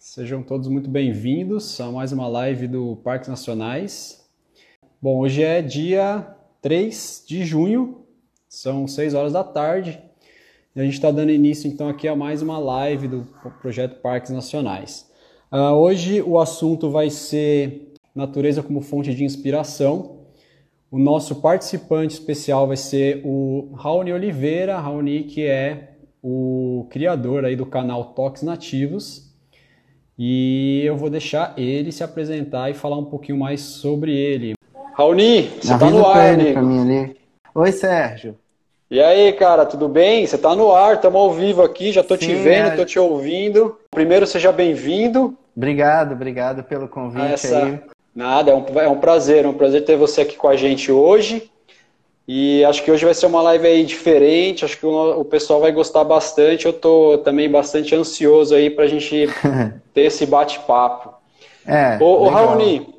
Sejam todos muito bem-vindos a mais uma live do Parques Nacionais. Bom, hoje é dia 3 de junho, são 6 horas da tarde, e a gente está dando início então aqui a mais uma live do projeto Parques Nacionais. Hoje o assunto vai ser natureza como fonte de inspiração. O nosso participante especial vai ser o Raoni Oliveira, Raoni que é o criador aí do canal Toques Nativos. E eu vou deixar ele se apresentar e falar um pouquinho mais sobre ele. Raoni, você tá no ar, amigo. Oi, Sérgio. E aí, cara, tudo bem? Você tá no ar, estamos ao vivo aqui, já tô te vendo, tô te ouvindo. Primeiro, seja bem-vindo. Obrigado pelo convite aí. Nada, é um prazer ter você aqui com a gente hoje. E acho que hoje vai ser uma live aí diferente, acho que o pessoal vai gostar bastante. Eu tô também bastante ansioso aí pra gente ter esse bate-papo. Ô Raoni,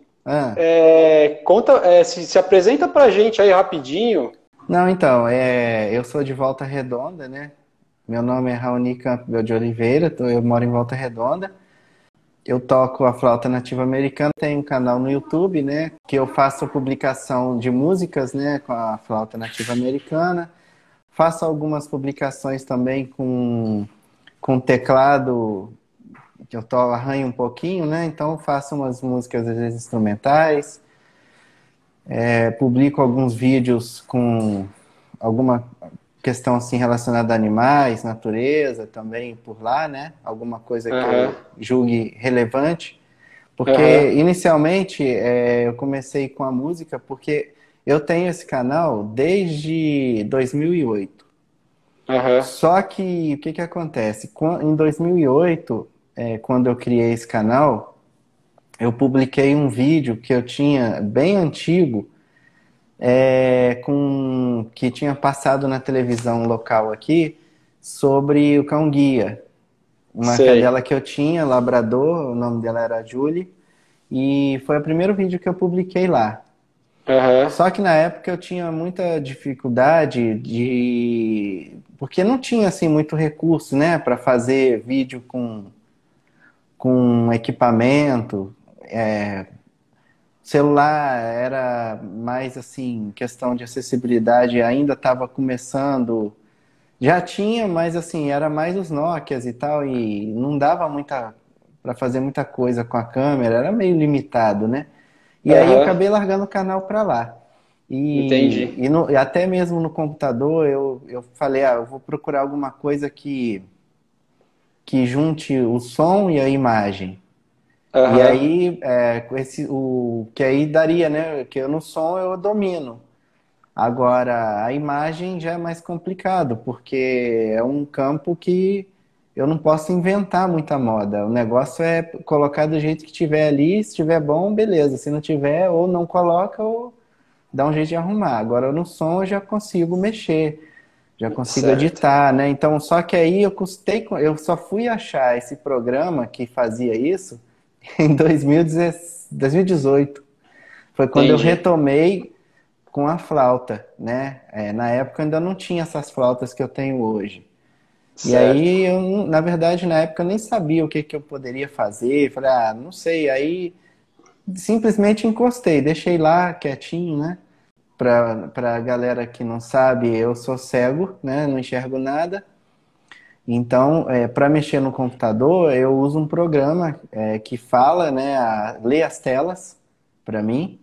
se apresenta pra gente aí rapidinho. Não, então, eu sou de Volta Redonda, né? Meu nome é Raoni Campbell de Oliveira, eu moro em Volta Redonda. Eu toco a flauta nativa americana, tenho um canal no YouTube, né, que eu faço publicação de músicas, né, com a flauta nativa americana. Faço algumas publicações também com teclado, que eu arranho um pouquinho, né, então faço umas músicas às vezes instrumentais. Publico alguns vídeos com alguma questão assim relacionada a animais, natureza, também por lá, né? Alguma coisa que eu julgue relevante. Porque, inicialmente, eu comecei com a música porque eu tenho esse canal desde 2008. Só que, o que acontece? Em 2008, quando eu criei esse canal, eu publiquei um vídeo que eu tinha, bem antigo, que tinha passado na televisão local aqui, sobre o cão-guia. Uma cadela que eu tinha, labrador, o nome dela era Julie, e foi o primeiro vídeo que eu publiquei lá. Só que na época eu tinha muita dificuldade porque não tinha assim muito recurso, né, para fazer vídeo com equipamento. Celular era mais assim, questão de acessibilidade, ainda estava começando. Já tinha, mas assim, era mais os Nokias e tal, e não dava para fazer muita coisa com a câmera, era meio limitado, né? E aí eu acabei largando o canal para lá. Entendi. E até mesmo no computador eu falei, eu vou procurar alguma coisa que junte o som e a imagem. E aí, que aí daria, né? Que eu no som eu domino. Agora, a imagem já é mais complicado, porque é um campo que eu não posso inventar muita moda. O negócio é colocar do jeito que tiver ali, se tiver bom, beleza. Se não tiver, ou não coloca, ou dá um jeito de arrumar. Agora, no som eu já consigo mexer, já consigo editar, né? Então, só que aí eu só fui achar esse programa que fazia isso em 2018. Foi quando eu retomei com a flauta, né? Na época eu ainda não tinha essas flautas que eu tenho hoje. E aí, na verdade, na época eu nem sabia o que eu poderia fazer. Falei, não sei. Aí, simplesmente encostei, deixei lá quietinho, né? Pra galera que não sabe, eu sou cego, né? Não enxergo nada. Então, para mexer no computador, eu uso um programa que fala, né, lê as telas para mim.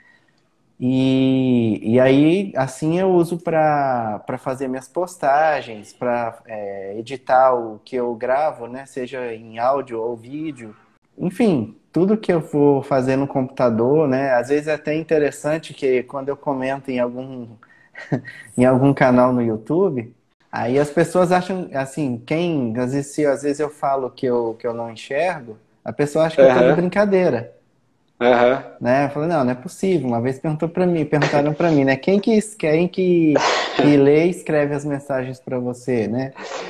E aí, assim, eu uso para fazer minhas postagens, para editar o que eu gravo, né, seja em áudio ou vídeo. Enfim, tudo que eu for fazer no computador, né, às vezes é até interessante que quando eu comento em algum, em algum canal no YouTube, aí as pessoas acham, assim, às vezes eu falo que eu não enxergo, a pessoa acha que eu tô de brincadeira. Né? Eu falei, não é possível. Uma vez perguntaram pra mim, né? Quem que lê e escreve as mensagens pra você, né?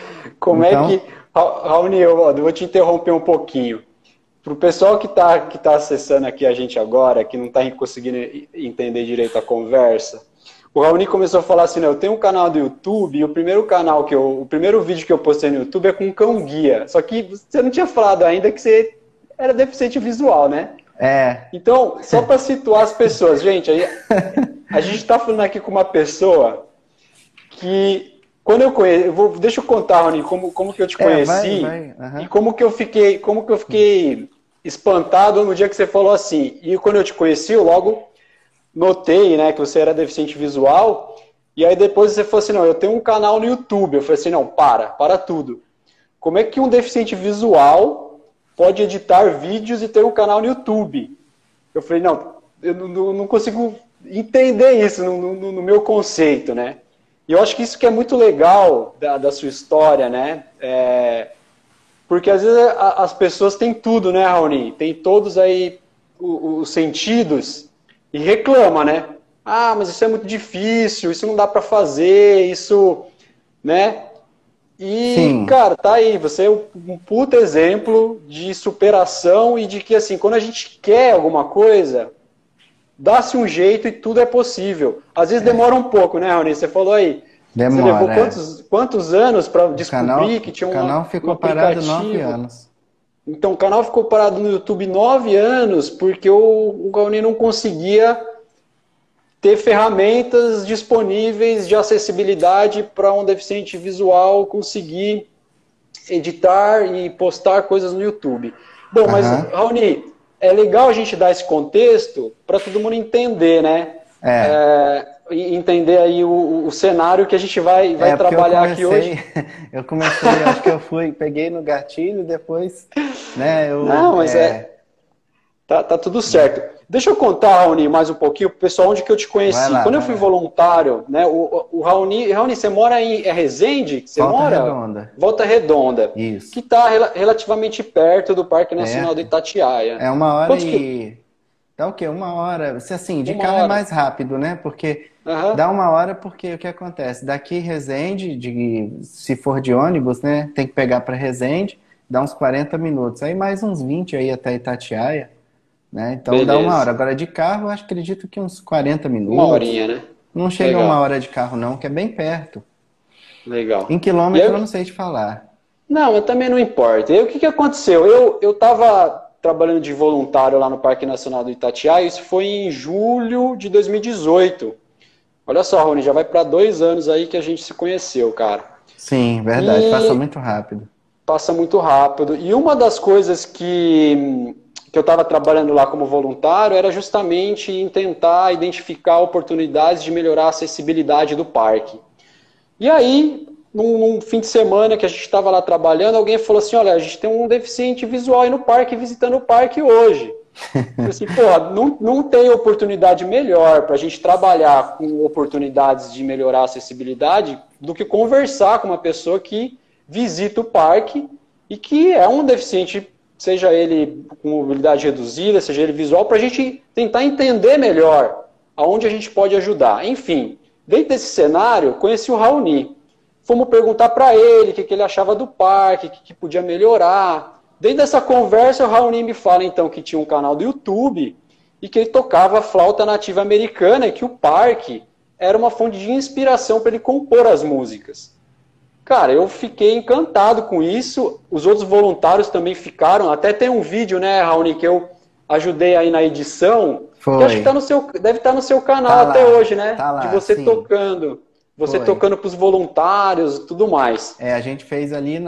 Raoni, eu vou te interromper um pouquinho. Pro pessoal que tá acessando aqui a gente agora, que não tá conseguindo entender direito a conversa, o Raoni começou a falar assim, eu tenho um canal do YouTube e o primeiro vídeo que eu postei no YouTube é com um cão-guia. Só que você não tinha falado ainda que você era deficiente visual, né? É. Então, só para situar as pessoas, gente, a gente está falando aqui com uma pessoa que, quando eu conheci, deixa eu contar, Rony, como que eu te conheci vai. Uhum. e como que eu fiquei espantado no dia que você falou assim. E quando eu te conheci, eu logo notei, né, que você era deficiente visual. E aí depois você falou assim, não, eu tenho um canal no YouTube. Eu falei assim, não, para tudo. Como é que um deficiente visual pode editar vídeos e ter um canal no YouTube? Eu falei, não, eu não consigo entender isso no meu conceito, né? E eu acho que isso que é muito legal da sua história, né? Porque às vezes as pessoas têm tudo, né, Raoni? Tem todos aí os sentidos e reclama, né? Ah, mas isso é muito difícil, isso não dá para fazer, isso, né? E, Sim. cara, tá aí, você é um puta exemplo de superação e de que, assim, quando a gente quer alguma coisa, dá-se um jeito e tudo é possível. Às vezes demora um pouco, né, Raoni? Você falou aí, você levou quantos anos para descobrir que tinha o canal ficou aplicativo? parado 9 anos. Então, o canal ficou parado no YouTube 9 anos porque o Raoni não conseguia ter ferramentas disponíveis de acessibilidade para um deficiente visual conseguir editar e postar coisas no YouTube. Bom, mas, Raoni, é legal a gente dar esse contexto para todo mundo entender, né? Entender aí o cenário que a gente vai trabalhar aqui hoje. Eu comecei, acho que peguei no gatilho, depois, né? Não, mas tá tudo certo. Deixa eu contar, Raoni, mais um pouquinho pro pessoal onde que eu te conheci. Quando eu fui voluntário, né? O Raoni, você mora em Resende? Você Volta Redonda. Volta Redonda. Isso. Que está relativamente perto do Parque Nacional do Itatiaia. É 1 hora Dá o quê? 1 hora. Assim, de carro é mais rápido, né? Porque dá 1 hora porque o que acontece? Daqui Resende, se for de ônibus, né? Tem que pegar para Resende, dá uns 40 minutos. Aí mais uns 20 aí até Itatiaia. Né? Então dá 1 hora. Agora de carro, eu acredito que uns 40 minutos. 1 horinha, né? Não chega 1 hora de carro, não, que é bem perto. Legal. Em quilômetro eu não sei te falar. Não, mas também não importa. E o que aconteceu? Eu estava trabalhando de voluntário lá no Parque Nacional do Itatiaia, isso foi em julho de 2018. Olha só, Rony, já vai para 2 anos aí que a gente se conheceu, cara. Sim, verdade. Passa muito rápido. Passa muito rápido. E uma das coisas que eu estava trabalhando lá como voluntário era justamente em tentar identificar oportunidades de melhorar a acessibilidade do parque. E aí, num fim de semana que a gente estava lá trabalhando, alguém falou assim, olha, a gente tem um deficiente visual aí no parque, visitando o parque hoje. Eu falei assim, pô, não tem oportunidade melhor para a gente trabalhar com oportunidades de melhorar a acessibilidade do que conversar com uma pessoa que visita o parque e que é um deficiente, seja ele com mobilidade reduzida, seja ele visual, para a gente tentar entender melhor aonde a gente pode ajudar. Enfim, dentro desse cenário, conheci o Raoni. Fomos perguntar para ele o que ele achava do parque, o que podia melhorar. Dentro dessa conversa, o Raoni me fala então que tinha um canal do YouTube e que ele tocava flauta nativa americana e que o parque era uma fonte de inspiração para ele compor as músicas. Cara, eu fiquei encantado com isso, os outros voluntários também ficaram, até tem um vídeo, né, Raoni, que eu ajudei aí na edição, que acho que deve estar no seu canal até hoje, né, de você tocando. Você tocando para os voluntários e tudo mais. A gente fez ali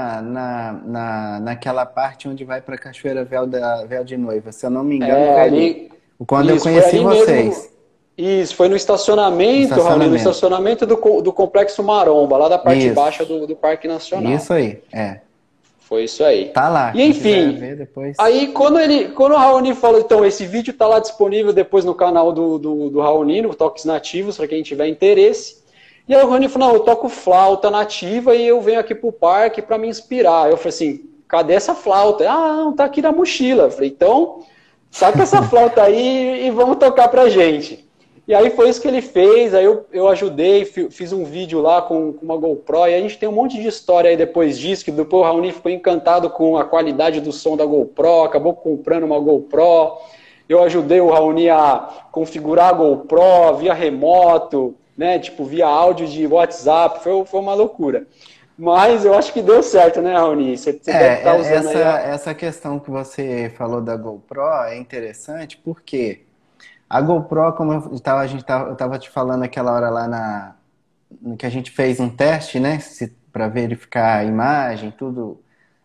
naquela parte onde vai para a Cachoeira Véu de Noiva. Se eu não me engano, foi ali. Quando eu conheci vocês. Isso, foi no estacionamento, Raul, no estacionamento do Complexo Maromba, lá da parte baixa do Parque Nacional. Isso aí, Foi isso aí. Tá lá. E enfim, aí quando o Raoni falou, então, esse vídeo tá lá disponível depois no canal do Raoni, no Toques Nativos, para quem tiver interesse. E aí o Raoni falou, não, eu toco flauta nativa e eu venho aqui pro parque para me inspirar. Eu falei assim, cadê essa flauta? Ah, não, tá aqui na mochila. Eu falei, então, saca essa flauta aí e vamos tocar pra gente. E aí foi isso que ele fez, aí eu ajudei, fiz um vídeo lá com uma GoPro, e a gente tem um monte de história aí depois disso, que depois o Raoni ficou encantado com a qualidade do som da GoPro, acabou comprando uma GoPro, eu ajudei o Raoni a configurar a GoPro via remoto, né, tipo via áudio de WhatsApp, foi uma loucura. Mas eu acho que deu certo, né, Raoni? Você deve estar usando aí essa questão que você falou da GoPro é interessante porque a GoPro, como eu tava te falando aquela hora lá no que a gente fez um teste, né, para verificar a imagem, tudo,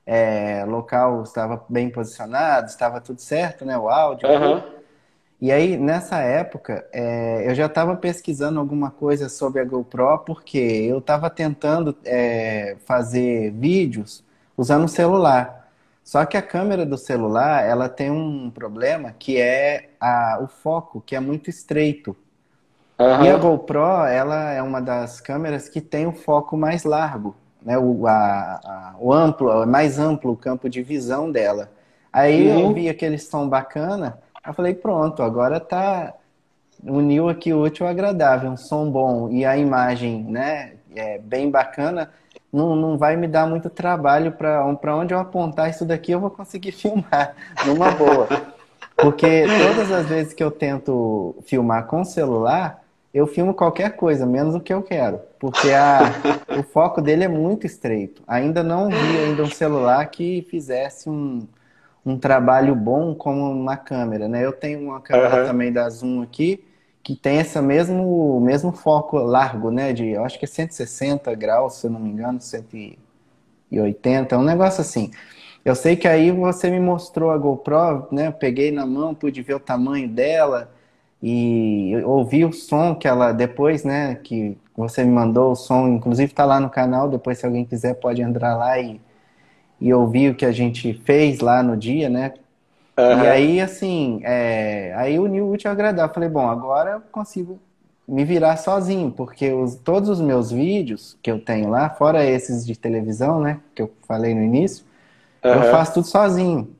local estava bem posicionado, estava tudo certo, né, o áudio, tudo. Aham. E aí, nessa época, eu já estava pesquisando alguma coisa sobre a GoPro, porque eu estava tentando fazer vídeos usando o celular. Só que a câmera do celular, ela tem um problema que é o foco, que é muito estreito. E a Aham. GoPro, ela é uma das câmeras que tem o foco mais largo, né? O amplo, é mais amplo o campo de visão dela. Aí eu vi Uhum. aquele som bacana, eu falei, pronto, agora tá uniu aqui o útil ao agradável, um som bom e a imagem, né, bem bacana. Não vai me dar muito trabalho para onde eu apontar isso daqui, eu vou conseguir filmar numa boa. Porque todas as vezes que eu tento filmar com celular, eu filmo qualquer coisa, menos o que eu quero. Porque o foco dele é muito estreito. Ainda não vi ainda um celular que fizesse um trabalho bom como uma câmera, né? Eu tenho uma câmera Aham. também da Zoom aqui, que tem esse mesmo foco largo, né? Eu acho que é 160 graus, se eu não me engano, 180, um negócio assim. Eu sei que aí você me mostrou a GoPro, né? Eu peguei na mão, pude ver o tamanho dela e eu ouvi o som que ela depois, né? Que você me mandou o som, inclusive tá lá no canal. Depois, se alguém quiser, pode entrar lá e ouvir o que a gente fez lá no dia, né? E Aham. aí, assim, aí uniu o útil ao agradável. Falei, bom, agora eu consigo me virar sozinho, porque todos os meus vídeos que eu tenho lá, fora esses de televisão, né? Que eu falei no início. Eu Aham. faço tudo sozinho,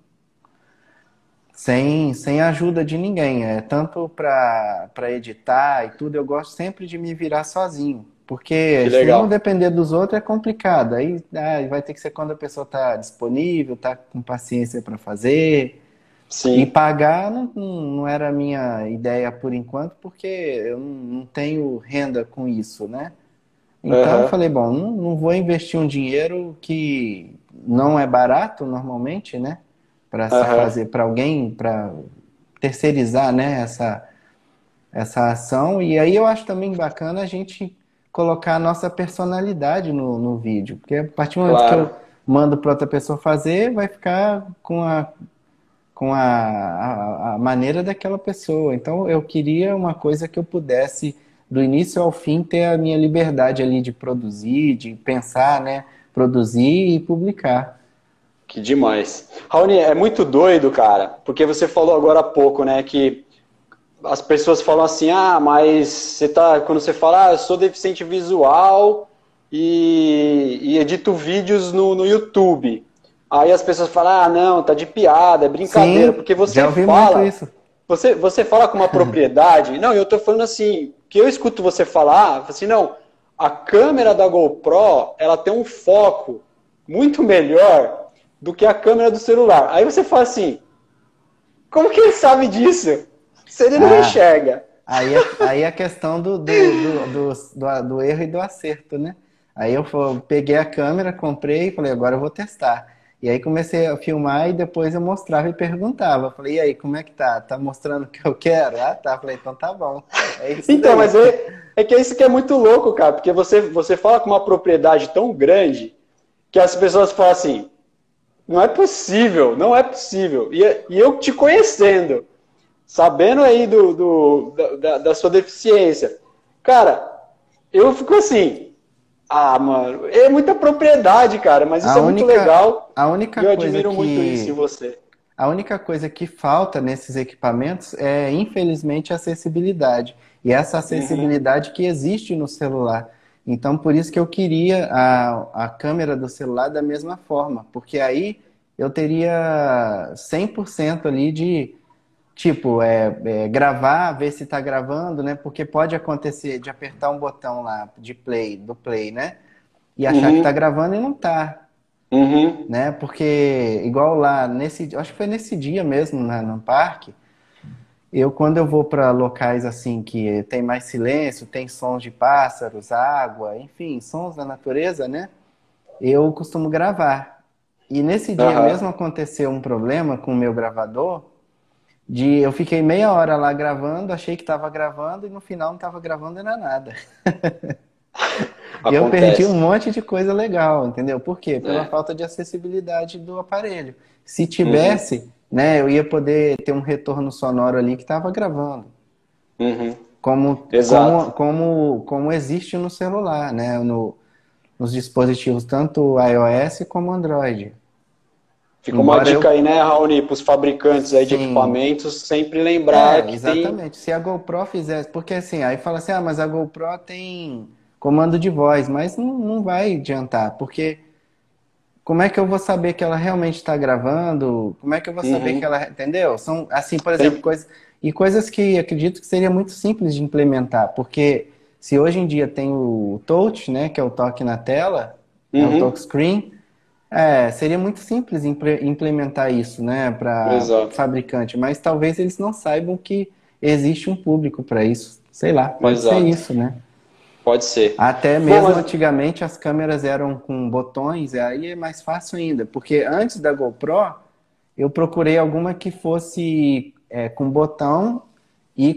sem ajuda de ninguém. Tanto para editar e tudo, eu gosto sempre de me virar sozinho. Que Porque se não legal. depender dos outros é complicado. Aí vai ter que ser quando a pessoa está disponível, está com paciência para fazer. E Sim. pagar não era a minha ideia por enquanto, porque eu não tenho renda com isso, né? Então eu Aham. falei, bom, não vou investir um dinheiro que não é barato normalmente, né? Para se Aham. fazer para alguém, para terceirizar, né? Essa ação. E aí eu acho também bacana a gente colocar a nossa personalidade no vídeo, porque a partir do momento que eu Claro. mando para outra pessoa fazer, vai ficar com a maneira daquela pessoa. Então eu queria uma coisa que eu pudesse, do início ao fim, ter a minha liberdade ali de produzir, de pensar, né? Produzir e publicar. Que demais. Raoni, é muito doido, cara, porque você falou agora há pouco, né, que as pessoas falam assim, mas quando você fala, eu sou deficiente visual e edito vídeos no YouTube. Aí as pessoas falam, não, tá de piada, é brincadeira, Sim, porque já você ouvi muito fala, isso. você fala com uma propriedade. Não, eu tô falando assim, que eu escuto você falar, assim, não, a câmera da GoPro, ela tem um foco muito melhor do que a câmera do celular. Aí você fala assim, como que ele sabe disso? Se ele não Ah, enxerga. aí é a questão do erro e do acerto, né? Aí peguei a câmera, comprei e falei, agora eu vou testar. E aí comecei a filmar e depois eu mostrava e perguntava. Falei, e aí, como é que tá? Tá mostrando o que eu quero? Ah, tá. Falei, então tá bom. É isso Então, daí. mas é que é isso que é muito louco, cara, porque você fala com uma propriedade tão grande que as pessoas falam assim, não é possível, não é possível. E eu te conhecendo, sabendo aí da sua deficiência, cara, eu fico assim, mano, é muita propriedade, cara, mas isso A é muito única, legal a e única eu coisa admiro muito isso em que você. A única coisa que falta nesses equipamentos é, infelizmente, a acessibilidade. E essa Uhum, acessibilidade que existe no celular. Então, por isso que eu queria a câmera do celular da mesma forma, porque aí eu teria 100% ali de, tipo, gravar, ver se está gravando, né? Porque pode acontecer de apertar um botão lá do play, né? E achar que está uhum, gravando e não está, uhum, né? Porque igual lá acho que foi nesse dia mesmo, no parque, quando eu vou para locais assim que tem mais silêncio, tem sons de pássaros, água, enfim, sons da natureza, né? eu costumo gravar. E nesse dia Aham. mesmo aconteceu um problema com o meu gravador, de eu fiquei meia hora lá gravando, achei que estava gravando e no final não estava gravando era nada. E eu perdi um Acontece. monte de coisa legal, entendeu? Por quê? Pela É. falta de acessibilidade do aparelho. Se Uhum. tivesse, né, eu ia poder ter um retorno sonoro ali que estava gravando. Uhum. Como, Exato. como, como, como existe no celular, né? Nos dispositivos tanto iOS como Android. Fica uma Embora dica eu, aí, né, Raoni, para os fabricantes aí de sim, equipamentos sempre lembrar que tem. exatamente. Se a GoPro fizesse, porque assim, aí fala assim, ah, mas a GoPro tem comando de voz, mas não vai adiantar, porque como é que eu vou saber que ela realmente está gravando? Como é que eu vou saber que Uhum. ela, entendeu? São assim, por exemplo, Tem... coisas que acredito que seria muito simples de implementar, porque se hoje em dia tem o touch, né, que é o toque na tela, né, o touch Uhum. screen, seria muito simples implementar isso, né, para Exato. fabricante, mas talvez eles não saibam que existe um público para isso. Sei lá, pode ser Exato. isso, né? Pode ser. Até Bom, mesmo mas. antigamente as câmeras eram com botões, e aí é mais fácil ainda, porque antes da GoPro eu procurei alguma que fosse com botão e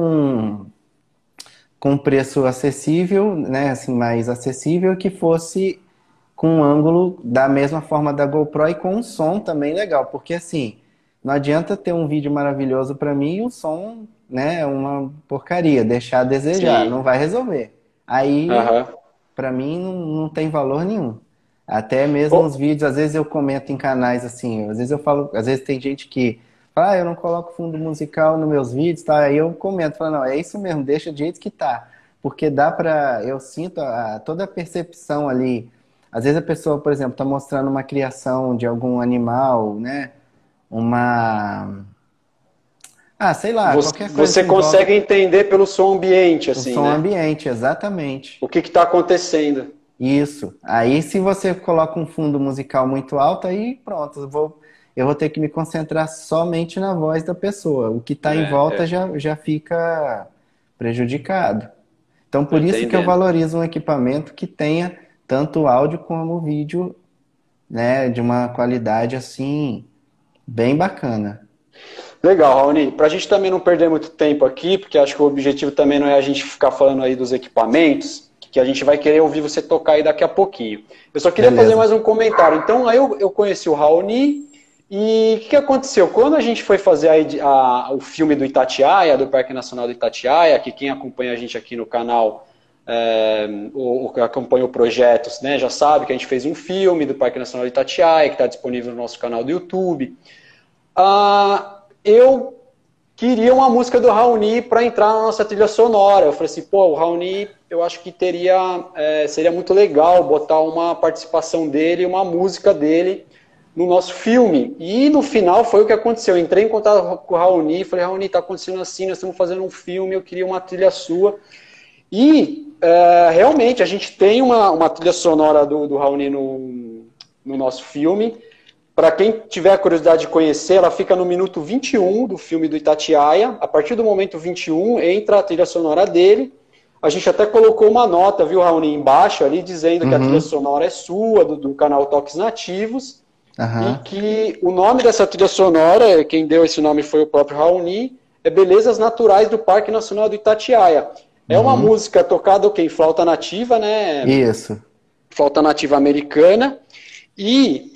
com preço acessível, né, assim, mais acessível, que fosse com um ângulo da mesma forma da GoPro e com um som também legal, porque assim, não adianta ter um vídeo maravilhoso para mim e o som, né, é uma porcaria, deixar a desejar, não Sim. vai resolver. Aí, Aham. para mim, não tem valor nenhum. Até mesmo os Ô, vídeos, às vezes eu comento em canais assim, às vezes eu falo, às vezes tem gente que fala, eu não coloco fundo musical nos meus vídeos, tá? Aí eu comento, falo, não, é isso mesmo, deixa do jeito que tá. Porque dá pra, eu sinto toda a percepção ali. Às vezes a pessoa, por exemplo, está mostrando uma criação de algum animal, né? Uma. Ah, sei lá, qualquer coisa você que envolve consegue entender pelo som ambiente, o assim, som né? ambiente, exatamente. O que está acontecendo. Isso. Aí, se você coloca um fundo musical muito alto, aí pronto, eu vou ter que me concentrar somente na voz da pessoa. O que está em volta É, já fica prejudicado. Então, tô por isso que eu entendendo. valorizo um equipamento que tenha tanto áudio como vídeo, né, de uma qualidade assim bem bacana. Legal, Raoni. Para a gente também não perder muito tempo aqui, porque acho que o objetivo também não é a gente ficar falando aí dos equipamentos, que a gente vai querer ouvir você tocar aí daqui a pouquinho. Eu só queria fazer Beleza. mais um comentário. Então, aí eu conheci o Raoni e o que aconteceu? Quando a gente foi fazer o filme do Itatiaia, do Parque Nacional do Itatiaia, que quem acompanha a gente aqui no canal, ou que acompanha o projeto, né, já sabe que a gente fez um filme do Parque Nacional do Itatiaia, que está disponível no nosso canal do YouTube. Eu queria uma música do Raoni para entrar na nossa trilha sonora. Eu falei assim, pô, o Raoni, eu acho que seria muito legal botar uma participação dele, uma música dele no nosso filme. E no final foi o que aconteceu. Eu entrei em contato com o Raoni, falei, Raoni, tá acontecendo assim, nós estamos fazendo um filme, eu queria uma trilha sua. E realmente a gente tem uma trilha sonora do Raoni no nosso filme. Para quem tiver a curiosidade de conhecer, ela fica no minuto 21 do filme do Itatiaia. A partir do momento 21, entra a trilha sonora dele. A gente até colocou uma nota, viu, Raoni, embaixo ali, dizendo que a trilha Uhum. sonora é sua, do canal Toques Nativos, e Aham. que o nome dessa trilha sonora, quem deu esse nome foi o próprio Raoni, é Belezas Naturais do Parque Nacional do Itatiaia. É uma Uhum. música tocada em flauta nativa, né? Isso. Flauta nativa americana, e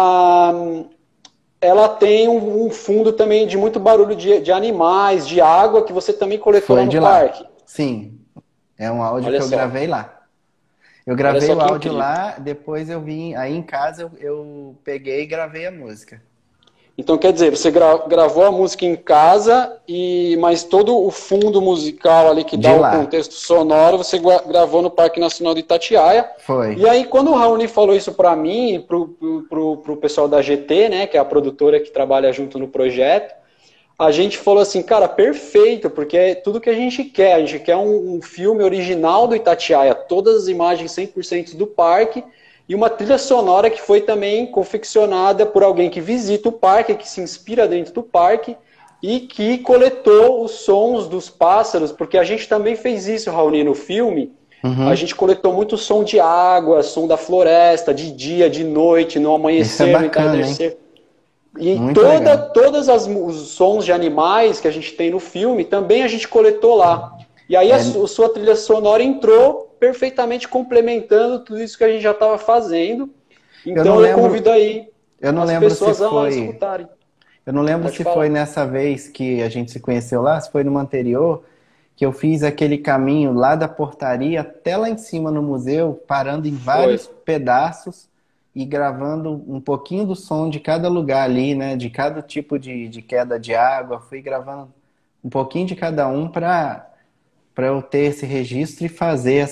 ela tem um fundo também de muito barulho de animais, de água, que você também coletou lá Foi no de lá. parque. Sim. É um áudio que Olha eu só. gravei lá. Eu Olha gravei só o que áudio incrível. lá, depois eu vim aí em casa, eu peguei e gravei a música. Então, quer dizer, você gravou a música em casa, mas todo o fundo musical ali que De dá o lá. contexto sonoro, você gravou no Parque Nacional de Itatiaia. Foi. E aí, quando o Raoni falou isso para mim e pro pessoal da GT, né, que é a produtora que trabalha junto no projeto, a gente falou assim, cara, perfeito, porque é tudo que a gente quer. A gente quer um filme original do Itatiaia, todas as imagens 100% do parque, e uma trilha sonora que foi também confeccionada por alguém que visita o parque, que se inspira dentro do parque, e que coletou os sons dos pássaros, porque a gente também fez isso, Raoni, no filme. a gente coletou muito som de água, som da floresta, de dia, de noite, no amanhecer, no entardecer. E todos os sons de animais que a gente tem no filme, também a gente coletou lá. E aí a sua trilha sonora entrou perfeitamente complementando tudo isso que a gente já estava fazendo. Então eu convido aí as pessoas a escutarem. Eu não lembro se foi nessa vez que a gente se conheceu lá, se foi numa anterior, que eu fiz aquele caminho lá da portaria até lá em cima no museu, parando em vários pedaços e gravando um pouquinho do som de cada lugar ali, né? De cada tipo de queda de água. Fui gravando um pouquinho de cada um para eu ter esse registro e fazer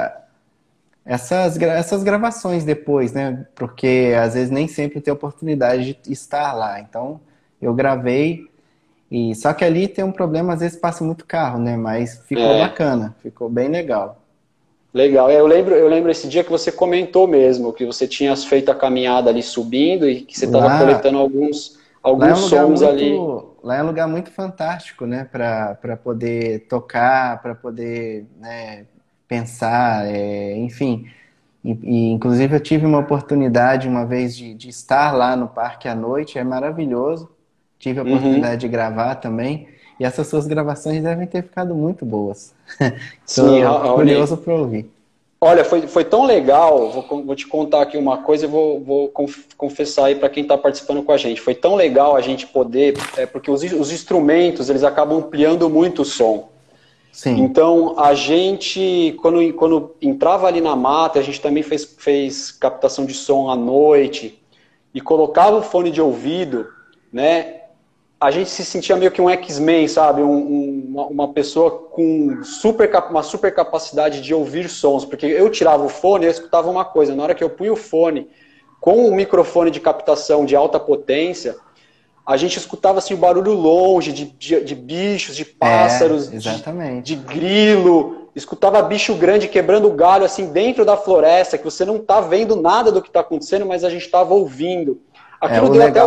essas gravações depois, né? Porque às vezes nem sempre tem oportunidade de estar lá. Então eu gravei. Só que ali tem um problema, às vezes passa muito carro, né? Mas ficou bacana, ficou bem legal. Legal. Eu lembro esse dia que você comentou mesmo, que você tinha feito a caminhada ali subindo e que você estava coletando alguns sons ali. Lá é um lugar muito fantástico, né? Para poder tocar, para poder, né, pensar, enfim. Inclusive eu tive uma oportunidade uma vez de estar lá no parque à noite, é maravilhoso. Tive a oportunidade de gravar também. E essas suas gravações devem ter ficado muito boas. Sim, curioso para ouvir. Olha, foi tão legal. Vou te contar aqui uma coisa e vou confessar aí para quem está participando com a gente. Foi tão legal a gente poder... porque os instrumentos, eles acabam ampliando muito o som. Sim. Então, a gente, quando entrava ali na mata, a gente também fez captação de som à noite e colocava o fone de ouvido, né? A gente se sentia meio que um X-Men, sabe? Uma pessoa com uma super capacidade de ouvir sons. Porque eu tirava o fone e eu escutava uma coisa. Na hora que eu punha o fone com o microfone de captação de alta potência, a gente escutava assim, o barulho longe de bichos, de pássaros, de grilo. Escutava bicho grande quebrando galho assim dentro da floresta, que você não está vendo nada do que está acontecendo, mas a gente estava ouvindo. Aquilo deu até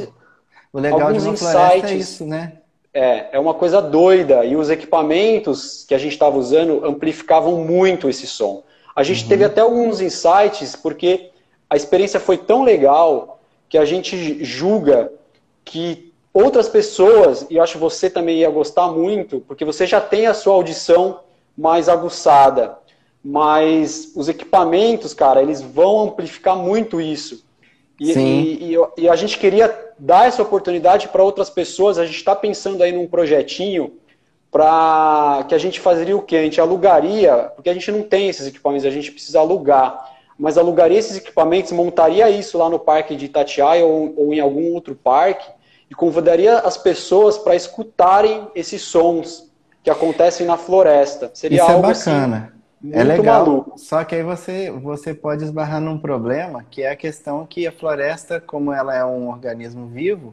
alguns insights. É isso, né? É uma coisa doida. E os equipamentos que a gente estava usando amplificavam muito esse som. A gente teve até alguns insights, porque a experiência foi tão legal que a gente julga que outras pessoas, e eu acho que você também ia gostar muito, porque você já tem a sua audição mais aguçada, mas os equipamentos, cara, eles vão amplificar muito isso. E a gente queria dar essa oportunidade para outras pessoas. A gente está pensando aí num projetinho para que a gente fazeria o quê? A gente alugaria, porque a gente não tem esses equipamentos, a gente precisa alugar, mas alugaria esses equipamentos, montaria isso lá no parque de Itatiaia ou em algum outro parque e convidaria as pessoas para escutarem esses sons que acontecem na floresta. Seria isso algo bacana. Assim, é legal, maluco. Só que aí você pode esbarrar num problema, que é a questão que a floresta, como ela é um organismo vivo,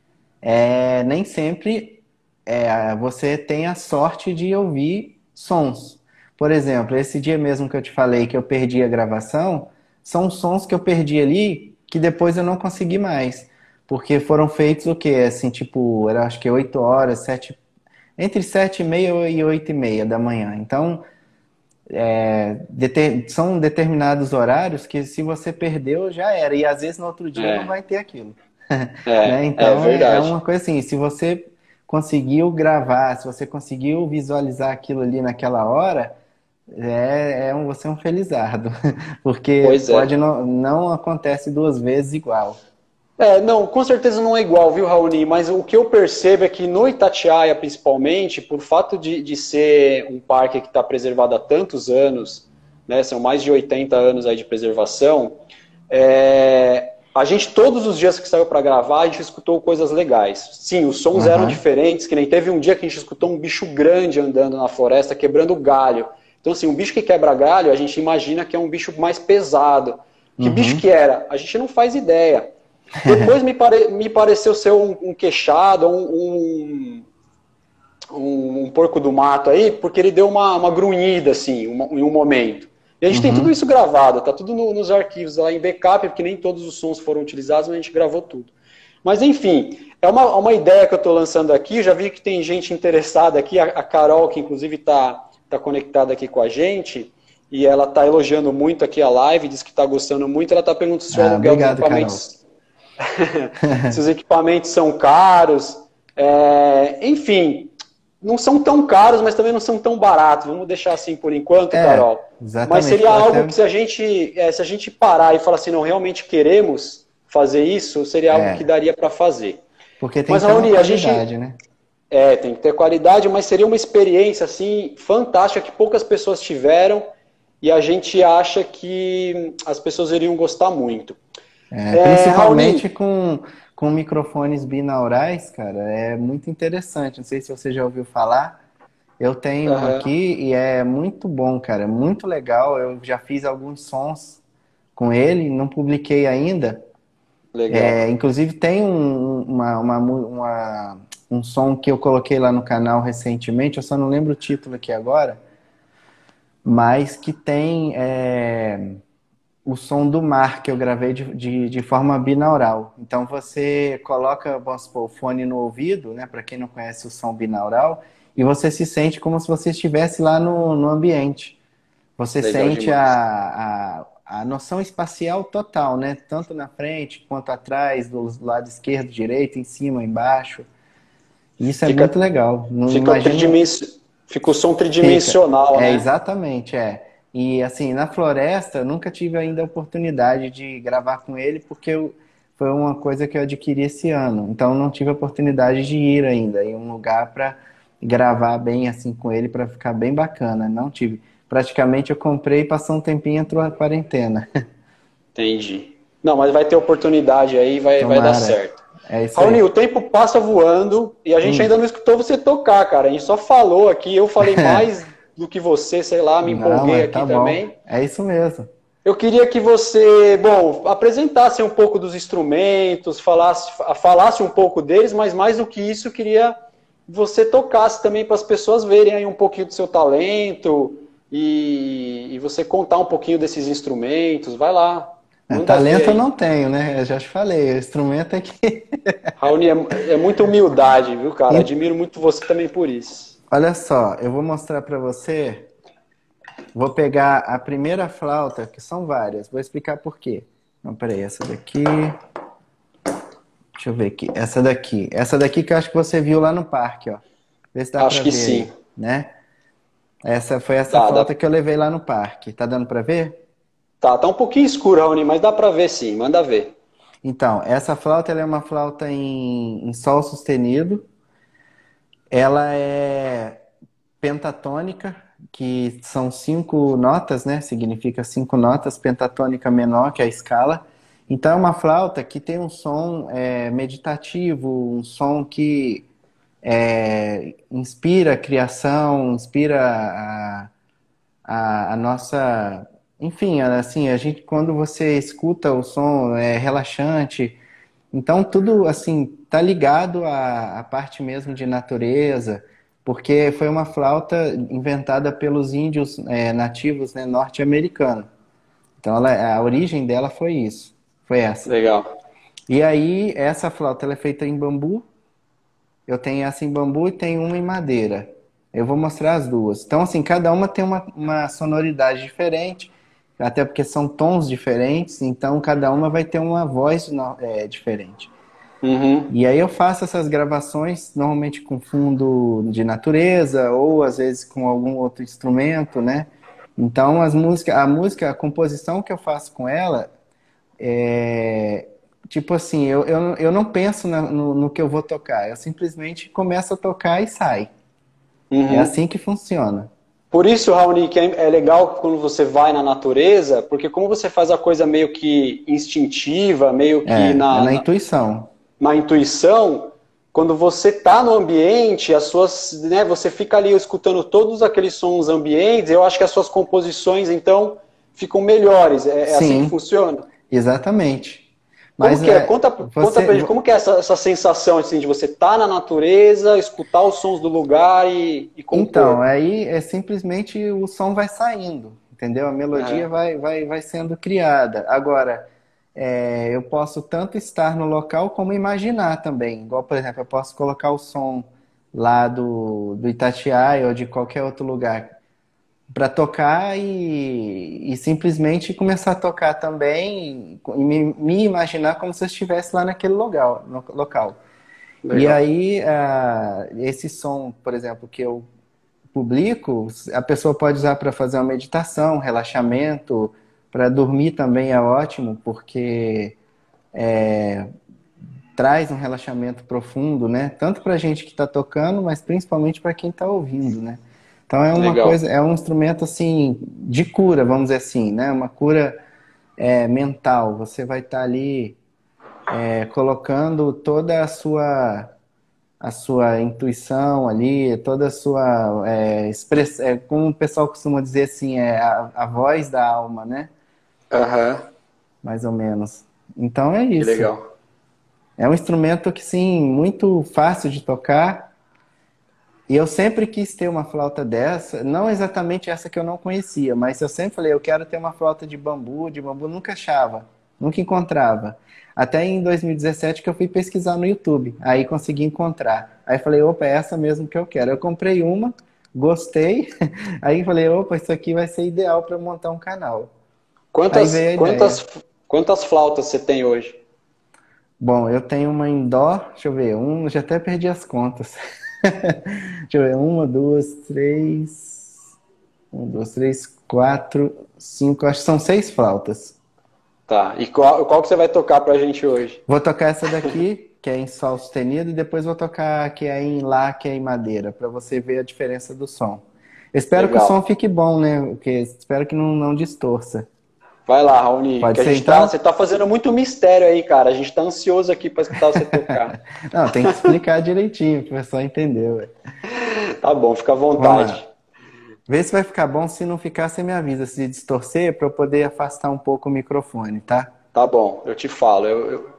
nem sempre você tem a sorte de ouvir sons. Por exemplo, esse dia mesmo que eu te falei que eu perdi a gravação, são sons que eu perdi ali que depois eu não consegui mais. Porque foram feitos o quê? Assim, tipo, era acho que 8 horas, entre 7h30 e 8h30 da manhã. Então... são determinados horários que se você perdeu já era, e às vezes no outro dia não vai ter aquilo. Né? Então é uma coisa assim, se você conseguiu gravar, se você conseguiu visualizar aquilo ali naquela hora, você é um felizardo, porque não acontece duas vezes igual. Não, com certeza não é igual, viu, Raoni? Mas o que eu percebo é que no Itatiaia, principalmente, por fato de ser um parque que está preservado há tantos anos, né, são mais de 80 anos aí de preservação, a gente, todos os dias que saiu para gravar, a gente escutou coisas legais. Sim, os sons eram diferentes, que nem teve um dia que a gente escutou um bicho grande andando na floresta, quebrando galho. Então, assim, um bicho que quebra galho, a gente imagina que é um bicho mais pesado. Que bicho que era? A gente não faz ideia. Depois me pareceu ser um queixado, um porco do mato aí, porque ele deu uma grunhida, assim, em um momento. E a gente tem tudo isso gravado, tá tudo nos arquivos lá em backup, porque nem todos os sons foram utilizados, mas a gente gravou tudo. Mas enfim, é uma ideia que eu estou lançando aqui, já vi que tem gente interessada aqui, a Carol, que inclusive está conectada aqui com a gente, e ela está elogiando muito aqui a live, diz que está gostando muito. Ela está perguntando se o aluguel dos equipamentos... se os equipamentos são caros. Enfim, não são tão caros, mas também não são tão baratos. Vamos deixar assim por enquanto, Carol. Exatamente. Mas seria algo que se a gente parar e falar assim, não, realmente queremos fazer isso, seria algo que daria para fazer. Porque tem que ter uma qualidade, né? Tem que ter qualidade, mas seria uma experiência assim fantástica que poucas pessoas tiveram e a gente que as pessoas iriam gostar muito. Principalmente com microfones binaurais, cara, é muito interessante. Não sei se você já ouviu falar. Eu tenho um aqui e é muito bom, cara. É muito legal. Eu já fiz alguns sons com ele, não publiquei ainda. Legal. Inclusive tem um som que eu coloquei lá no canal recentemente, eu só não lembro o título aqui agora, mas que tem o som do mar que eu gravei de forma binaural. Então você coloca, vamos supor, o fone no ouvido, né, para quem não conhece o som binaural, e você se sente como se você estivesse lá no ambiente. Você sente a noção espacial total, né? Tanto na frente quanto atrás, do lado esquerdo, direito, em cima, embaixo. Isso é muito legal. Fica o som tridimensional, né? Exatamente, E assim, na floresta, eu nunca tive ainda a oportunidade de gravar com ele, porque foi uma coisa que eu adquiri esse ano. Então não tive a oportunidade de ir ainda em um lugar para gravar bem assim com ele, para ficar bem bacana. Não tive. Praticamente eu comprei e passou um tempinho, entrou a quarentena. Entendi. Não, mas vai ter oportunidade aí, vai dar certo. Isso aí. Raoni, o tempo passa voando e a gente ainda não escutou você tocar, cara. A gente só falou aqui, eu falei mais do que você, sei lá, me empolguei aqui também. É isso mesmo. Eu queria que você, apresentasse um pouco dos instrumentos, falasse um pouco deles, mas mais do que isso, eu queria que você tocasse também para as pessoas verem aí um pouquinho do seu talento e você contar um pouquinho desses instrumentos. Vai lá. Talento eu não tenho, né? Eu já te falei, o instrumento é que... Raoni, é muita humildade, viu, cara? Admiro muito você também por isso. Olha só, eu vou mostrar para você. Vou pegar a primeira flauta, que são várias. Vou explicar por quê. Não, peraí, essa daqui... Deixa eu ver aqui. Essa daqui. Essa daqui que eu acho que você viu lá no parque, ó. Vê se dá pra ver. Acho que sim. Aí, né? Essa foi flauta que eu levei lá no parque. Tá dando pra ver? Tá um pouquinho escuro, Raoni, mas dá pra ver sim. Manda ver. Então, essa flauta ela é uma flauta em sol sustenido. Ela é pentatônica, que são 5 notas, né? Significa 5 notas, pentatônica menor, que é a escala. Então é uma flauta que tem um som meditativo, um som que inspira a criação, inspira a nossa... Enfim, assim, a gente, quando você escuta o som, é relaxante. Então tudo, assim, tá ligado à parte mesmo de natureza, porque foi uma flauta inventada pelos índios nativos, né, norte-americanos. Então a origem dela foi isso. Foi essa. Legal. E aí, essa flauta ela é feita em bambu. Eu tenho essa em bambu e tenho uma em madeira. Eu vou mostrar as duas. Então, assim, cada uma tem uma sonoridade diferente, até porque são tons diferentes, então cada uma vai ter uma voz diferente. Uhum. E aí eu faço essas gravações, normalmente com fundo de natureza, ou às vezes com algum outro instrumento, né? Então, a composição que eu faço com ela... tipo assim, eu não penso no que eu vou tocar, eu simplesmente começo a tocar e sai. É assim que funciona. Por isso, Raoni, que é legal quando você vai na natureza, porque como você faz a coisa meio que instintiva, meio que na intuição. Na intuição, quando você está no ambiente, você fica ali escutando todos aqueles sons ambientes, eu acho que as suas composições, então, ficam melhores. É assim que funciona? Exatamente. Mas, conta pra gente, como que é essa sensação assim, de você estar na natureza, escutar os sons do lugar e compor? Então, aí simplesmente o som vai saindo, entendeu? A melodia vai sendo criada. Agora, eu posso tanto estar no local como imaginar também. Igual, por exemplo, eu posso colocar o som lá do Itatiaia ou de qualquer outro lugar. para tocar e simplesmente começar a tocar também e me imaginar como se eu estivesse lá naquele local. E Legal. aí, esse som, por exemplo, que eu publico, a pessoa pode usar para fazer uma meditação, relaxamento, para dormir também é ótimo, porque traz um relaxamento profundo, né? Tanto para a gente que está tocando, mas principalmente para quem está ouvindo, né? Então é uma Legal. coisa, é um instrumento assim de cura, vamos dizer assim, né? Uma cura mental. Você vai estar ali colocando toda a sua intuição ali, toda a sua expressão, como o pessoal costuma dizer assim, a voz da alma, né? Aham. Mais ou menos. Então é Que isso. legal. É um instrumento que, sim, muito fácil de tocar. E eu sempre quis ter uma flauta dessa, não exatamente essa que eu não conhecia, mas eu sempre falei, eu quero ter uma flauta de bambu nunca achava, nunca encontrava. Até em 2017 que eu fui pesquisar no YouTube, aí consegui encontrar. Aí falei, opa, é essa mesmo que eu quero. Eu comprei uma, gostei, aí falei, opa, isso aqui vai ser ideal para montar um canal. Aí Quantas, veio a ideia. quantas, quantas flautas você tem hoje? Bom, eu tenho uma em dó, deixa eu ver, já até perdi as contas. Deixa eu ver, uma, duas, três. Um, dois, três, quatro, cinco. Acho que são 6 flautas. Tá. E qual que você vai tocar pra gente hoje? Vou tocar essa daqui, que é em sol sustenido, e depois vou tocar a que é em lá, que é em madeira, para você ver a diferença do som. Espero que o som Legal. fique bom, né? Porque espero que não distorça. Vai lá, Raoni, Pode que a ser gente tá, então? você tá fazendo muito mistério aí, cara. A gente tá ansioso aqui pra escutar você tocar. Não, tem que explicar direitinho, para o pessoal entender, ué. Tá bom, fica à Vamos lá. vontade. Vê se vai ficar bom. Se não ficar, você me avisa. Se distorcer, para eu poder afastar um pouco o microfone, tá? Tá bom, eu te falo.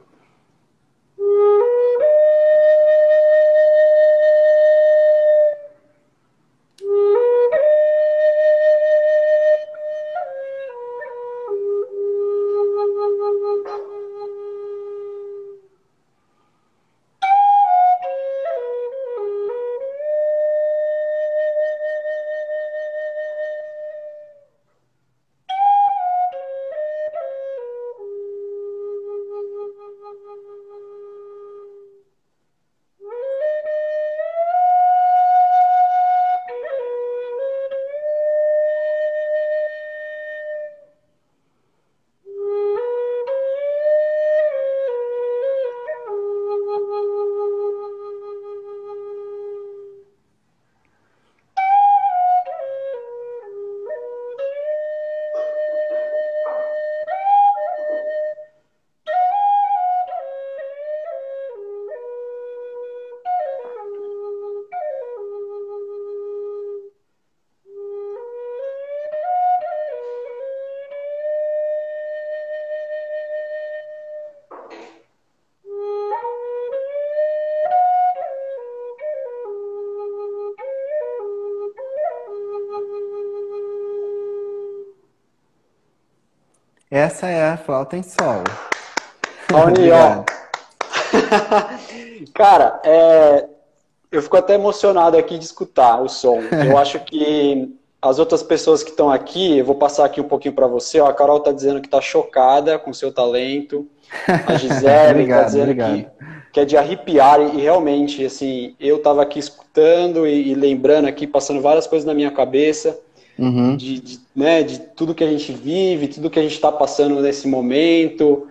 Essa é a flauta em sol. Raoni, ó. Obrigado. Cara, eu fico até emocionado aqui de escutar o som. Eu acho que as outras pessoas que estão aqui, eu vou passar aqui um pouquinho para você. Ó, a Carol tá dizendo que tá chocada com o seu talento. A Gisele tá Obrigado, dizendo obrigado. que é de arrepiar. E realmente, assim, eu tava aqui escutando e lembrando aqui, passando várias coisas na minha cabeça. Uhum. Né, de tudo que a gente vive, tudo que a gente está passando nesse momento,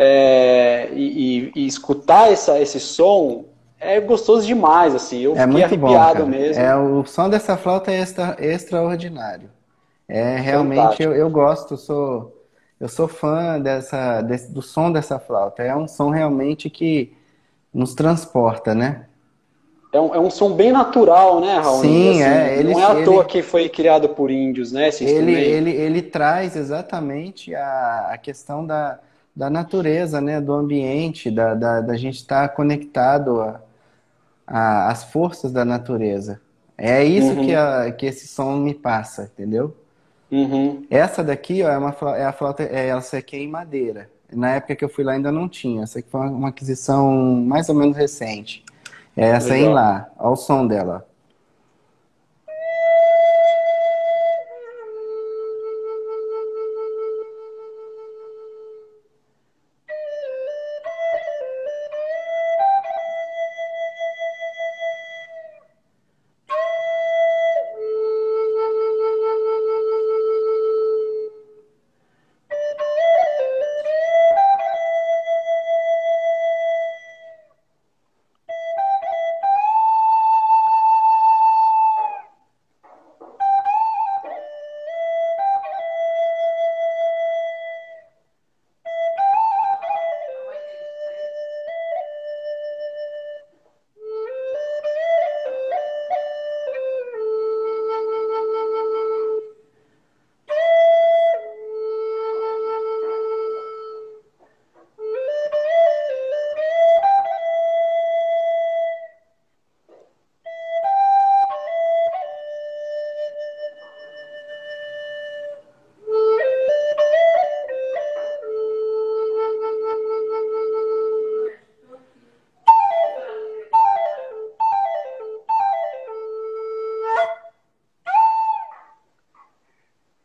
e escutar esse som é gostoso demais, assim, eu É fiquei muito bom, arrepiado cara. mesmo, O som dessa flauta é extraordinário. Realmente fantástico. eu gosto, eu sou fã do som dessa flauta. É um som realmente que nos transporta, né? É um som bem natural, né, Raoni? Sim, Assim, não é à toa que foi criado por índios, né, esse instrumento. ele traz exatamente a questão da natureza, né? Do ambiente, da gente estar conectado às forças da natureza. É isso Uhum, que esse som me passa, entendeu? uhum, Essa daqui, ó, é a flauta, essa aqui é em madeira. Na época que eu fui lá ainda não tinha. Essa aqui foi uma aquisição mais ou menos recente. É essa aí em legal. lá. Olha o som dela.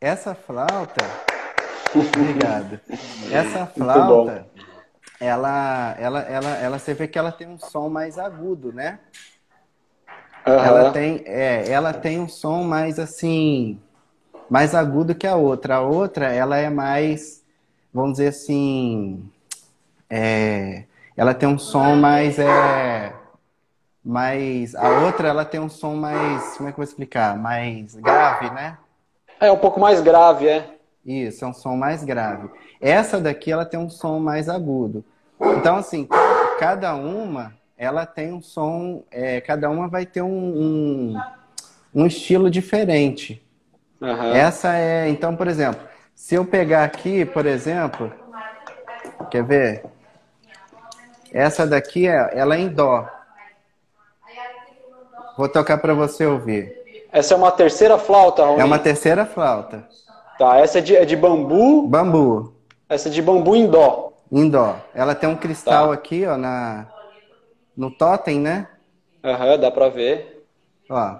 essa flauta, obrigado. Essa flauta, você vê que ela tem um som mais agudo, né? Ela tem um som mais assim, mais agudo que a outra. A outra, ela é mais, vamos dizer assim, ela tem um som mais, a outra, ela tem um som mais, como é que eu vou explicar? Mais grave, né? É um pouco mais grave, é. Isso, é um som mais grave. Essa daqui, ela tem um som mais agudo. Então, assim, cada uma, ela tem um som, cada uma vai ter um estilo diferente. Essa então, por exemplo, se eu pegar aqui, por exemplo, quer ver? Essa daqui, ela é em dó. Vou tocar para você ouvir. Essa é uma terceira flauta, Raoni? É uma terceira flauta. Tá, essa é de bambu. Bambu. Essa é de bambu em dó. Em dó. Ela tem um cristal aqui, ó, no totem, né? Dá pra ver. Ó.